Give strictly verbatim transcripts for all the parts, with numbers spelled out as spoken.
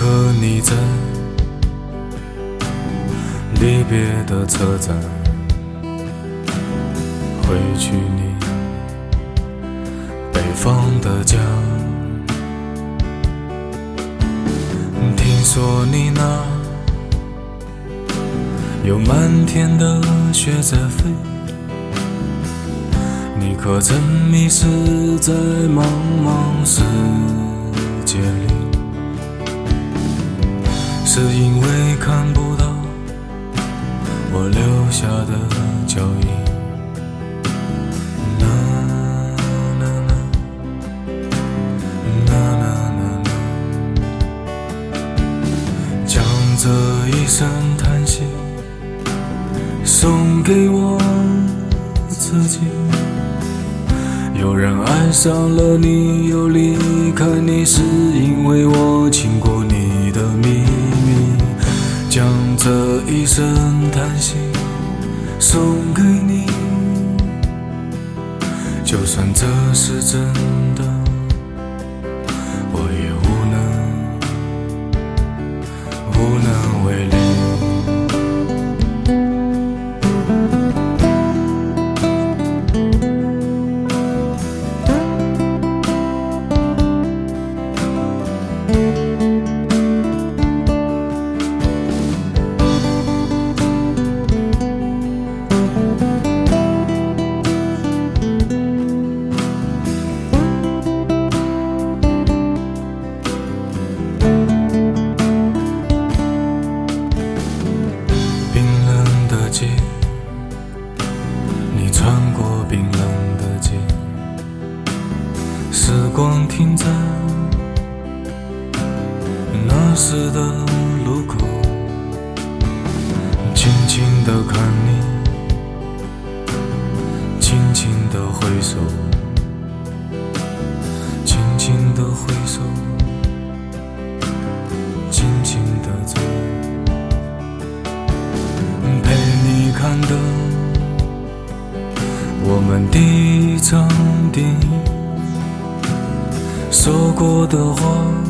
和你在离别的车站，回去你北方的家。听说你那有满天的雪在飞，你可曾迷失在茫茫世界里？是因为看不到我留下的脚印。啦啦啦啦啦啦啦，将这一声叹息送给我自己。有人爱上了你，又离开你，是因为我亲过你的秘密。将这一声叹息送给你，就算这是真的，我也无能无能为力。你穿过冰冷的街，时光停在那时的路口，轻轻地看你，轻轻地挥手，轻轻地挥手，轻轻地走，陪你看的我们第一场电影，说过的话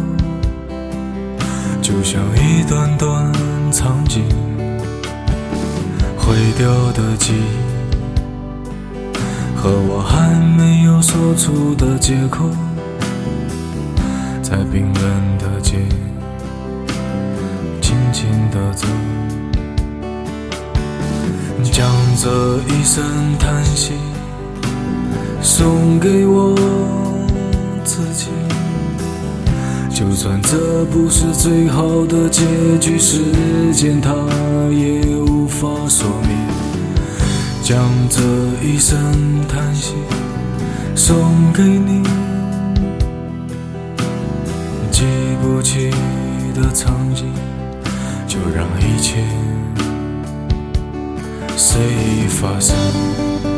就像一段段场景，毁掉的记忆和我还没有说出的借口，在冰冷的街轻轻地走，将这一声叹息送给我自己。就算这不是最好的结局，时间它也无法说明。将这一声叹息送给你，记不起的场景，就让一切随意发生。